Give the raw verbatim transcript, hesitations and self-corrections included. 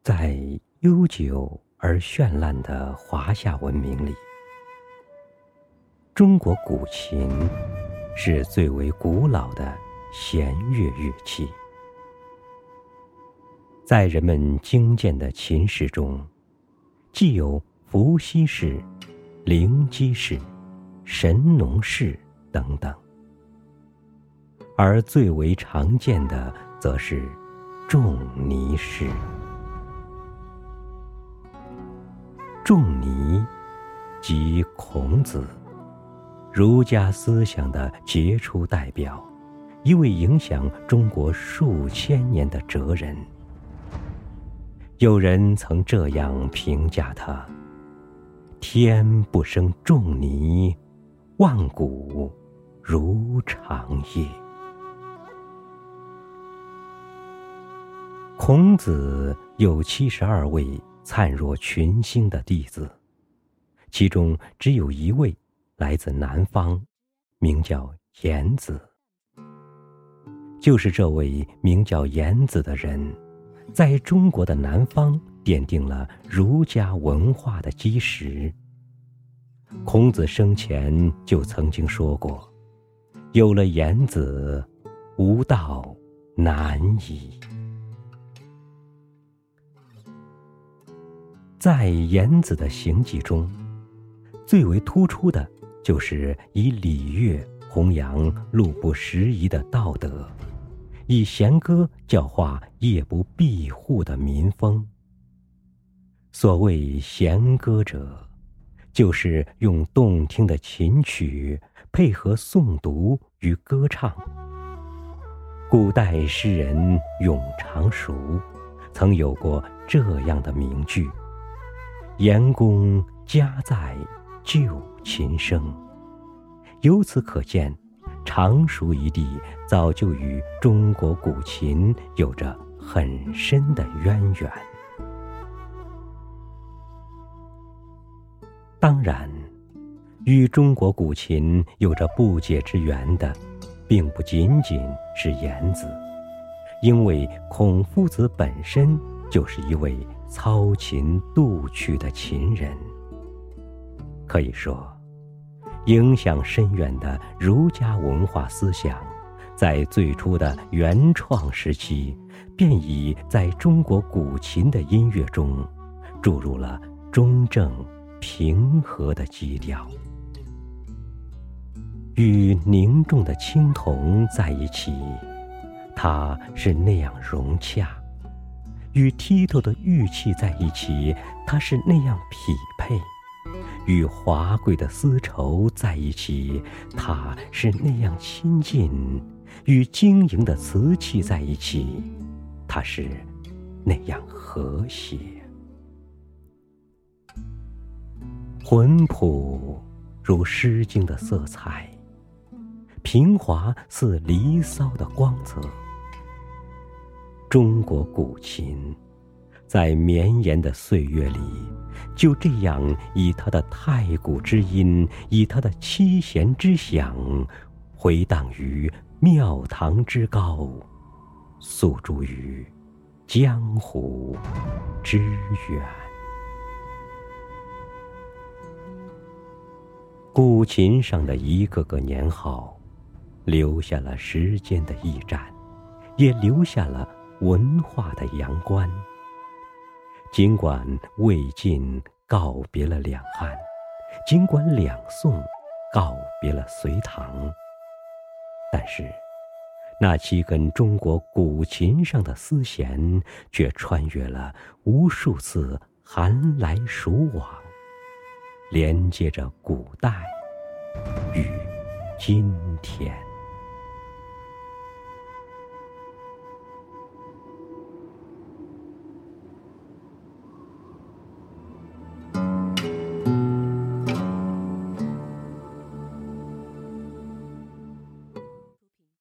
在悠久而绚烂的华夏文明里，中国古琴是最为古老的弦乐乐器。在人们精鉴的琴式中，既有伏羲式、灵基式、神农式等等，而最为常见的则是仲尼式。仲尼即孔子，儒家思想的杰出代表，一位影响中国数千年的哲人。有人曾这样评价他：天不生仲尼，万古如长夜。孔子有七十二位灿若群星的弟子，其中只有一位来自南方，名叫颜子。就是这位名叫颜子的人，在中国的南方奠定了儒家文化的基石。孔子生前就曾经说过：有了颜子，吾道难矣。在颜子的行迹中，最为突出的就是以礼乐弘扬路不拾遗的道德，以弦歌教化夜不闭户的民风。所谓弦歌者，就是用动听的琴曲配合诵读与歌唱。古代诗人永长熟曾有过这样的名句：颜公家在旧琴声。由此可见，常熟一地早就与中国古琴有着很深的渊源。当然，与中国古琴有着不解之缘的，并不仅仅是颜子，因为孔夫子本身就是一位操琴度曲的琴人。可以说，影响深远的儒家文化思想，在最初的原创时期，便已在中国古琴的音乐中注入了中正平和的基调。与凝重的青铜在一起，它是那样融洽；与剔透的玉器在一起，它是那样匹配；与华贵的丝绸在一起，它是那样亲近；与晶莹的瓷器在一起，它是那样和谐。浑朴如《诗经》的色彩，平滑似《离骚》的光泽。中国古琴在绵延的岁月里，就这样以它的太古之音，以它的七弦之响，回荡于庙堂之高，诉诸于江湖之远。古琴上的一个个年号，留下了时间的驿站，也留下了文化的阳关。尽管魏晋告别了两汉，尽管两宋告别了隋唐，但是那七根中国古琴上的丝弦，却穿越了无数次寒来暑往，连接着古代与今天。